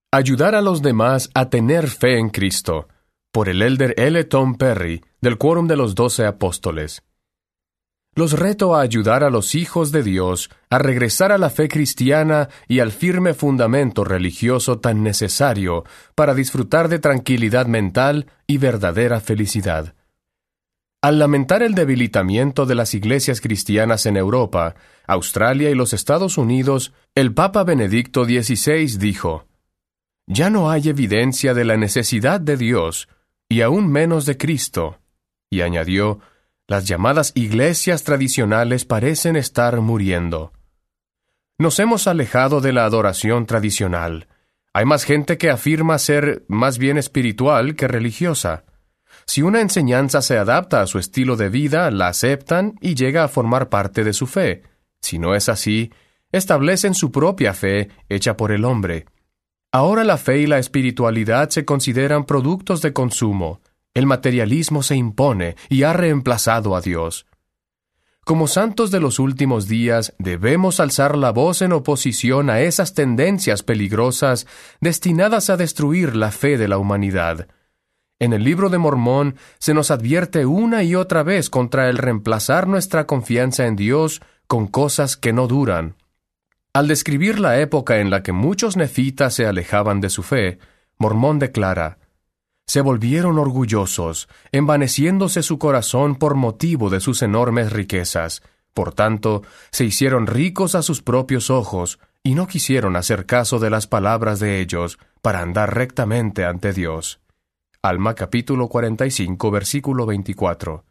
Ayudar a los demás a tener fe en Cristo, por el elder L. Tom Perry, del Quórum de los 12 Apóstoles. Los reto a ayudar a los hijos de Dios a regresar a la fe cristiana y al firme fundamento religioso tan necesario para disfrutar de tranquilidad mental y verdadera felicidad. Al lamentar el debilitamiento de las iglesias cristianas en Europa, Australia y los Estados Unidos, el Papa Benedicto XVI dijo: «Ya no hay evidencia de la necesidad de Dios, y aún menos de Cristo», y añadió: «Las llamadas iglesias tradicionales parecen estar muriendo». Nos hemos alejado de la adoración tradicional. Hay más gente que afirma ser más bien espiritual que religiosa. Si una enseñanza se adapta a su estilo de vida, la aceptan y llega a formar parte de su fe. Si no es así, establecen su propia fe hecha por el hombre. Ahora la fe y la espiritualidad se consideran productos de consumo. El materialismo se impone y ha reemplazado a Dios. Como santos de los últimos días, debemos alzar la voz en oposición a esas tendencias peligrosas destinadas a destruir la fe de la humanidad. En el Libro de Mormón se nos advierte una y otra vez contra el reemplazar nuestra confianza en Dios con cosas que no duran. Al describir la época en la que muchos nefitas se alejaban de su fe, Mormón declara: «Se volvieron orgullosos, envaneciéndose su corazón por motivo de sus enormes riquezas. Por tanto, se hicieron ricos a sus propios ojos, y no quisieron hacer caso de las palabras de ellos para andar rectamente ante Dios». Alma capítulo 45, versículo 24.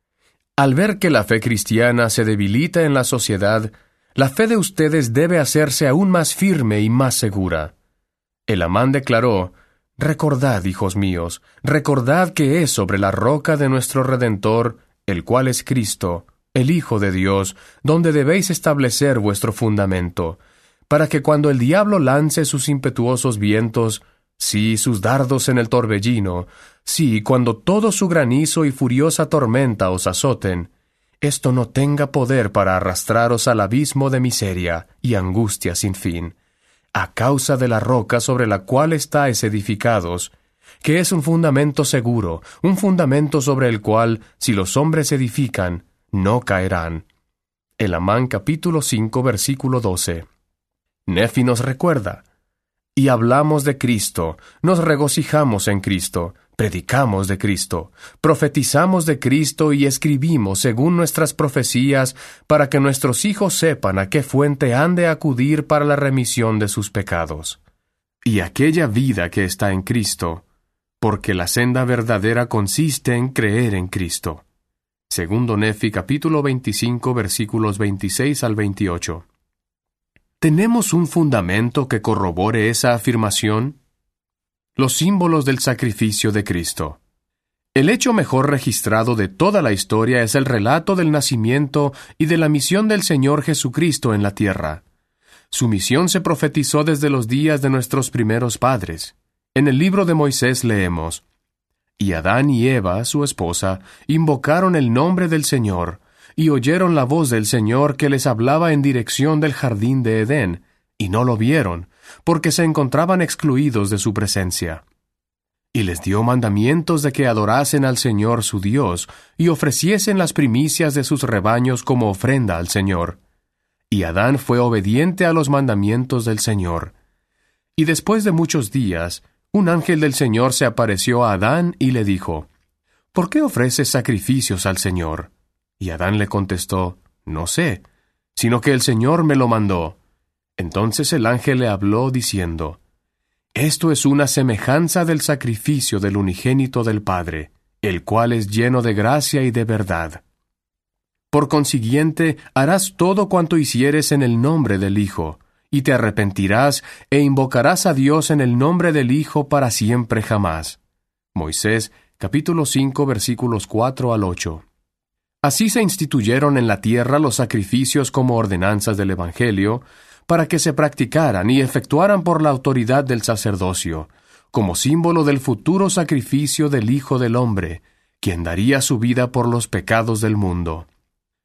Al ver que la fe cristiana se debilita en la sociedad, la fe de ustedes debe hacerse aún más firme y más segura. El Amán declaró: «Recordad, hijos míos, recordad que es sobre la roca de nuestro Redentor, el cual es Cristo, el Hijo de Dios, donde debéis establecer vuestro fundamento, para que cuando el diablo lance sus impetuosos vientos, sí, sus dardos en el torbellino, sí, cuando todo su granizo y furiosa tormenta os azoten, esto no tenga poder para arrastraros al abismo de miseria y angustia sin fin, a causa de la roca sobre la cual estáis edificados, que es un fundamento seguro, un fundamento sobre el cual, si los hombres edifican, no caerán». El Amán capítulo 5, versículo 12. Nefi nos recuerda: «Y hablamos de Cristo, nos regocijamos en Cristo, predicamos de Cristo, profetizamos de Cristo y escribimos según nuestras profecías para que nuestros hijos sepan a qué fuente han de acudir para la remisión de sus pecados. Y aquella vida que está en Cristo, porque la senda verdadera consiste en creer en Cristo». Segundo Nefi capítulo 25 versículos 26 al 28. ¿Tenemos un fundamento que corrobore esa afirmación? Los símbolos del sacrificio de Cristo. El hecho mejor registrado de toda la historia es el relato del nacimiento y de la misión del Señor Jesucristo en la tierra. Su misión se profetizó desde los días de nuestros primeros padres. En el libro de Moisés leemos: «Y Adán y Eva, su esposa, invocaron el nombre del Señor, y oyeron la voz del Señor que les hablaba en dirección del jardín de Edén, y no lo vieron, porque se encontraban excluidos de su presencia. Y les dio mandamientos de que adorasen al Señor su Dios, y ofreciesen las primicias de sus rebaños como ofrenda al Señor. Y Adán fue obediente a los mandamientos del Señor. Y después de muchos días, un ángel del Señor se apareció a Adán y le dijo: «¿Por qué ofreces sacrificios al Señor?». Y Adán le contestó: «No sé, sino que el Señor me lo mandó». Entonces el ángel le habló diciendo: «Esto es una semejanza del sacrificio del unigénito del Padre, el cual es lleno de gracia y de verdad. Por consiguiente, harás todo cuanto hicieres en el nombre del Hijo, y te arrepentirás e invocarás a Dios en el nombre del Hijo para siempre jamás». Moisés, capítulo 5, versículos 4 al 8. Así se instituyeron en la tierra los sacrificios como ordenanzas del Evangelio, para que se practicaran y efectuaran por la autoridad del sacerdocio, como símbolo del futuro sacrificio del Hijo del Hombre, quien daría su vida por los pecados del mundo.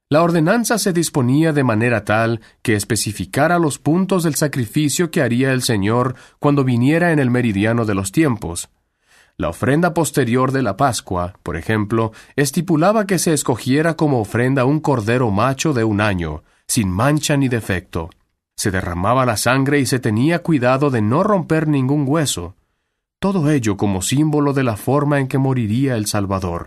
La ordenanza se disponía de manera tal que especificara los puntos del sacrificio que haría el Señor cuando viniera en el meridiano de los tiempos. La ofrenda posterior de la Pascua, por ejemplo, estipulaba que se escogiera como ofrenda un cordero macho de 1 año, sin mancha ni defecto. Se derramaba la sangre y se tenía cuidado de no romper ningún hueso. Todo ello como símbolo de la forma en que moriría el Salvador.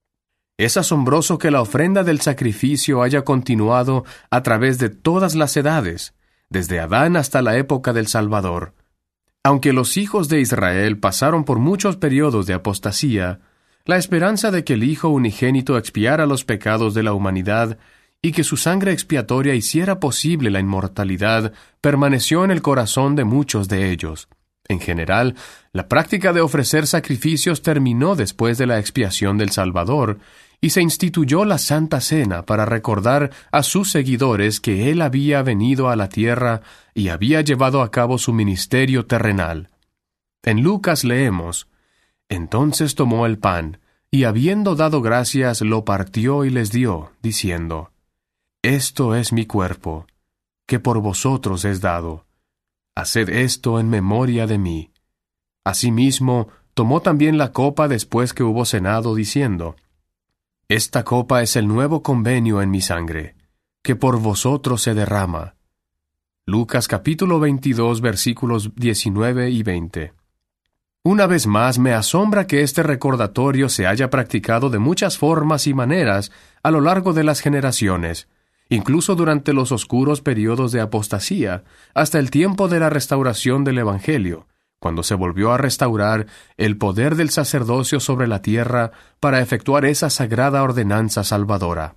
Es asombroso que la ofrenda del sacrificio haya continuado a través de todas las edades, desde Adán hasta la época del Salvador. Aunque los hijos de Israel pasaron por muchos periodos de apostasía, la esperanza de que el Hijo unigénito expiara los pecados de la humanidad y que su sangre expiatoria hiciera posible la inmortalidad permaneció en el corazón de muchos de ellos. En general, la práctica de ofrecer sacrificios terminó después de la expiación del Salvador, y se instituyó la Santa Cena para recordar a sus seguidores que Él había venido a la tierra y había llevado a cabo su ministerio terrenal. En Lucas leemos: «Entonces tomó el pan, y habiendo dado gracias, lo partió y les dio, diciendo: Esto es mi cuerpo, que por vosotros es dado. Haced esto en memoria de mí». Asimismo, tomó también la copa después que hubo cenado, diciendo: «Esta copa es el nuevo convenio en mi sangre, que por vosotros se derrama». Lucas capítulo 22, versículos 19 y 20. Una vez más, me asombra que este recordatorio se haya practicado de muchas formas y maneras a lo largo de las generaciones, incluso durante los oscuros periodos de apostasía, hasta el tiempo de la restauración del Evangelio, cuando se volvió a restaurar el poder del sacerdocio sobre la tierra para efectuar esa sagrada ordenanza salvadora.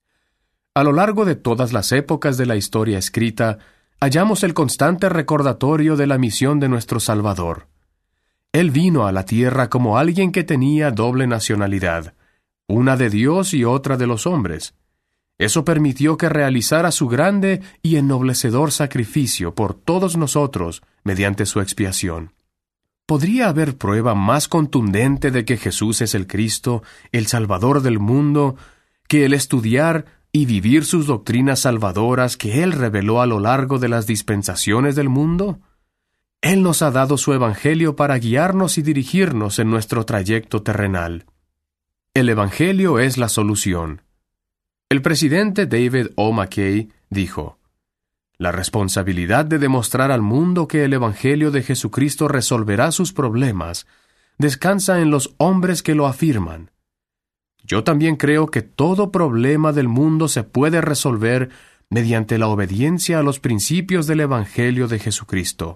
A lo largo de todas las épocas de la historia escrita, hallamos el constante recordatorio de la misión de nuestro Salvador. Él vino a la tierra como alguien que tenía doble nacionalidad, una de Dios y otra de los hombres. Eso permitió que realizara su grande y ennoblecedor sacrificio por todos nosotros mediante su expiación. ¿Podría haber prueba más contundente de que Jesús es el Cristo, el Salvador del mundo, que el estudiar y vivir sus doctrinas salvadoras que Él reveló a lo largo de las dispensaciones del mundo? Él nos ha dado su Evangelio para guiarnos y dirigirnos en nuestro trayecto terrenal. El Evangelio es la solución. El presidente David O. McKay dijo: «La responsabilidad de demostrar al mundo que el Evangelio de Jesucristo resolverá sus problemas descansa en los hombres que lo afirman. Yo también creo que todo problema del mundo se puede resolver mediante la obediencia a los principios del Evangelio de Jesucristo.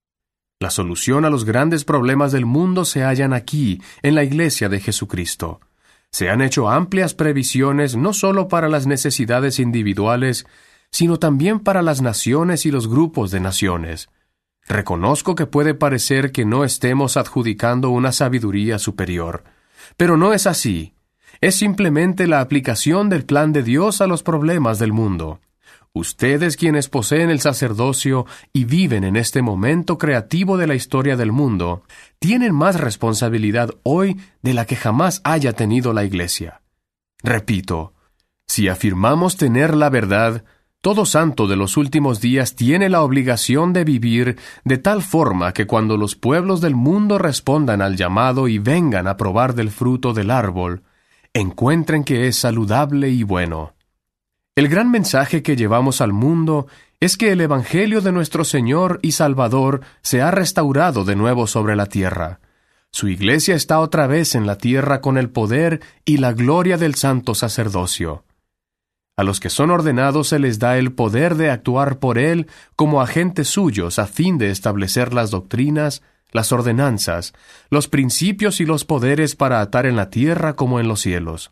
La solución a los grandes problemas del mundo se hallan aquí, en la Iglesia de Jesucristo. Se han hecho amplias previsiones no solo para las necesidades individuales, sino también para las naciones y los grupos de naciones. Reconozco que puede parecer que no estemos adjudicando una sabiduría superior, pero no es así. Es simplemente la aplicación del plan de Dios a los problemas del mundo. Ustedes, quienes poseen el sacerdocio y viven en este momento creativo de la historia del mundo, tienen más responsabilidad hoy de la que jamás haya tenido la Iglesia. Repito, si afirmamos tener la verdad, todo santo de los últimos días tiene la obligación de vivir de tal forma que cuando los pueblos del mundo respondan al llamado y vengan a probar del fruto del árbol, encuentren que es saludable y bueno. El gran mensaje que llevamos al mundo es que el Evangelio de nuestro Señor y Salvador se ha restaurado de nuevo sobre la tierra. Su Iglesia está otra vez en la tierra con el poder y la gloria del santo sacerdocio. A los que son ordenados se les da el poder de actuar por Él como agentes suyos a fin de establecer las doctrinas, las ordenanzas, los principios y los poderes para atar en la tierra como en los cielos.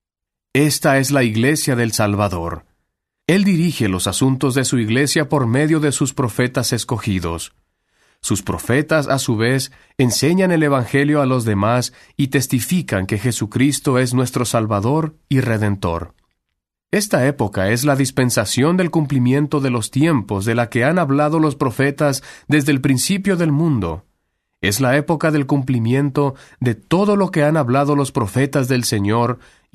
Esta es la Iglesia del Salvador. Él dirige los asuntos de su Iglesia por medio de sus profetas escogidos. Sus profetas, a su vez, enseñan el Evangelio a los demás y testifican que Jesucristo es nuestro Salvador y Redentor. Esta época es la dispensación del cumplimiento de los tiempos de la que han hablado los profetas desde el principio del mundo. Es la época del cumplimiento de todo lo que han hablado los profetas del Señor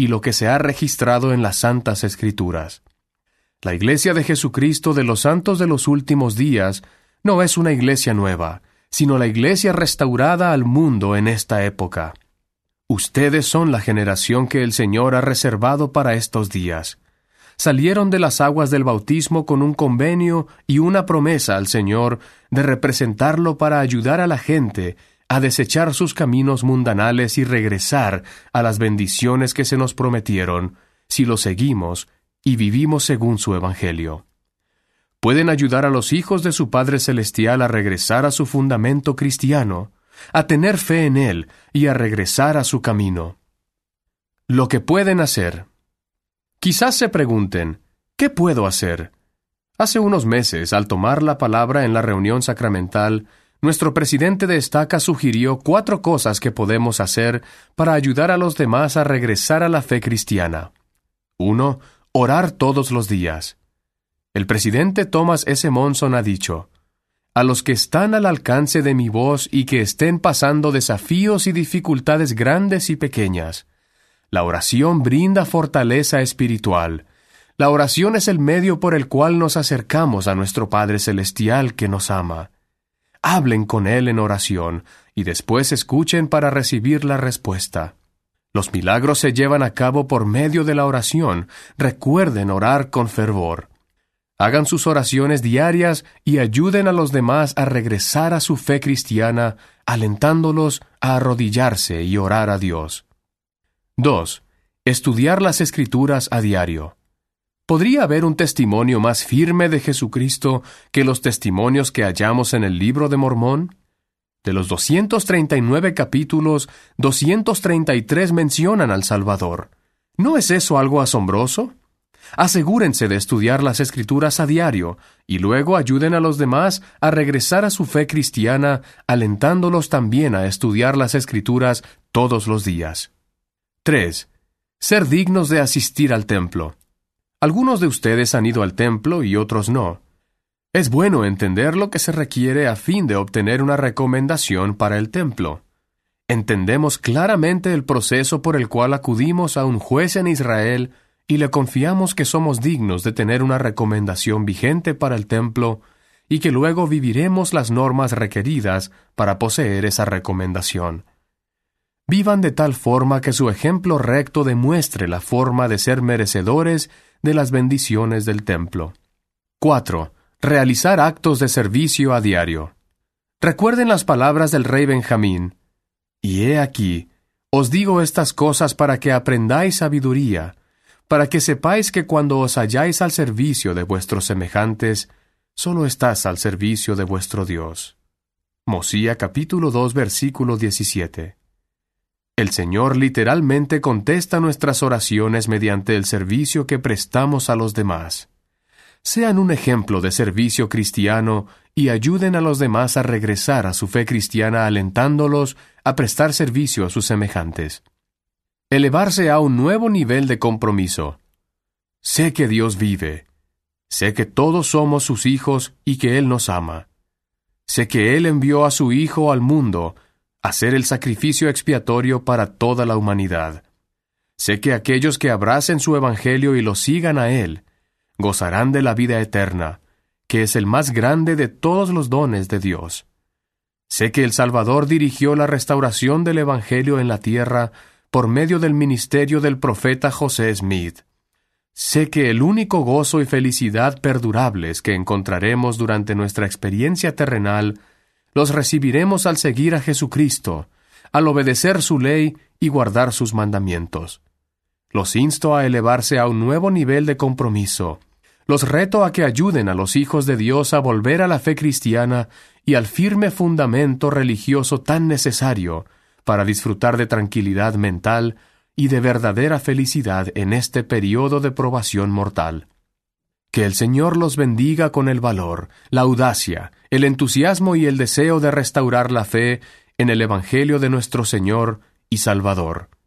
y lo que se ha registrado en las Santas Escrituras. La Iglesia de Jesucristo de los Santos de los Últimos Días no es una iglesia nueva, sino la iglesia restaurada al mundo en esta época. Ustedes son la generación que el Señor ha reservado para estos días. Salieron de las aguas del bautismo con un convenio y una promesa al Señor de representarlo para ayudar a la gente a desechar sus caminos mundanales y regresar a las bendiciones que se nos prometieron si lo seguimos y vivimos según su Evangelio. Pueden ayudar a los hijos de su Padre Celestial a regresar a su fundamento cristiano, a tener fe en Él y a regresar a su camino. Lo que pueden hacer. Quizás se pregunten, ¿qué puedo hacer? Hace unos meses, al tomar la palabra en la reunión sacramental, nuestro presidente de estaca sugirió 4 cosas que podemos hacer para ayudar a los demás a regresar a la fe cristiana. 1. Orar todos los días. El presidente Thomas S. Monson ha dicho, «A los que están al alcance de mi voz y que estén pasando desafíos y dificultades grandes y pequeñas, la oración brinda fortaleza espiritual. La oración es el medio por el cual nos acercamos a nuestro Padre Celestial que nos ama. Hablen con Él en oración y después escuchen para recibir la respuesta. Los milagros se llevan a cabo por medio de la oración. Recuerden orar con fervor. Hagan sus oraciones diarias y ayuden a los demás a regresar a su fe cristiana, alentándolos a arrodillarse y orar a Dios. 2. Estudiar las Escrituras a diario. ¿Podría haber un testimonio más firme de Jesucristo que los testimonios que hallamos en el Libro de Mormón? De los 239 capítulos, 233 mencionan al Salvador. ¿No es eso algo asombroso? Asegúrense de estudiar las Escrituras a diario y luego ayuden a los demás a regresar a su fe cristiana, alentándolos también a estudiar las Escrituras todos los días. 3. Ser dignos de asistir al templo. Algunos de ustedes han ido al templo y otros no. Es bueno entender lo que se requiere a fin de obtener una recomendación para el templo. Entendemos claramente el proceso por el cual acudimos a un juez en Israel y le confiamos que somos dignos de tener una recomendación vigente para el templo y que luego viviremos las normas requeridas para poseer esa recomendación. Vivan de tal forma que su ejemplo recto demuestre la forma de ser merecedores de las bendiciones del templo. 4. Realizar actos de servicio a diario. Recuerden las palabras del rey Benjamín. Y he aquí, os digo estas cosas para que aprendáis sabiduría, para que sepáis que cuando os halláis al servicio de vuestros semejantes, solo estás al servicio de vuestro Dios. Mosía capítulo 2 versículo 17. El Señor literalmente contesta nuestras oraciones mediante el servicio que prestamos a los demás. Sean un ejemplo de servicio cristiano y ayuden a los demás a regresar a su fe cristiana alentándolos a prestar servicio a sus semejantes. Elevarse a un nuevo nivel de compromiso. Sé que Dios vive. Sé que todos somos sus hijos y que Él nos ama. Sé que Él envió a su Hijo al mundo a ser el sacrificio expiatorio para toda la humanidad. Sé que aquellos que abracen su Evangelio y lo sigan a Él, gozarán de la vida eterna, que es el más grande de todos los dones de Dios. Sé que el Salvador dirigió la restauración del Evangelio en la tierra por medio del ministerio del profeta José Smith. Sé que el único gozo y felicidad perdurables que encontraremos durante nuestra experiencia terrenal los recibiremos al seguir a Jesucristo, al obedecer su ley y guardar sus mandamientos. Los insto a elevarse a un nuevo nivel de compromiso. Los reto a que ayuden a los hijos de Dios a volver a la fe cristiana y al firme fundamento religioso tan necesario para disfrutar de tranquilidad mental y de verdadera felicidad en este periodo de probación mortal. Que el Señor los bendiga con el valor, la audacia, el entusiasmo y el deseo de restaurar la fe en el Evangelio de nuestro Señor y Salvador.